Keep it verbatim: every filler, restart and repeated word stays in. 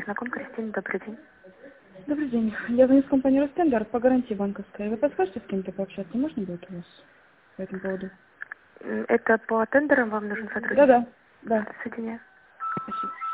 знаком Кристина, добрый день. Добрый день. Я звоню с компании Росстандарт по гарантии банковской. Вы подскажете, с кем-то пообщаться? Можно будет у вас по этому поводу? М, Это по тендерам вам нужен сотрудник? Да-да. Да. Соединяю. Спасибо.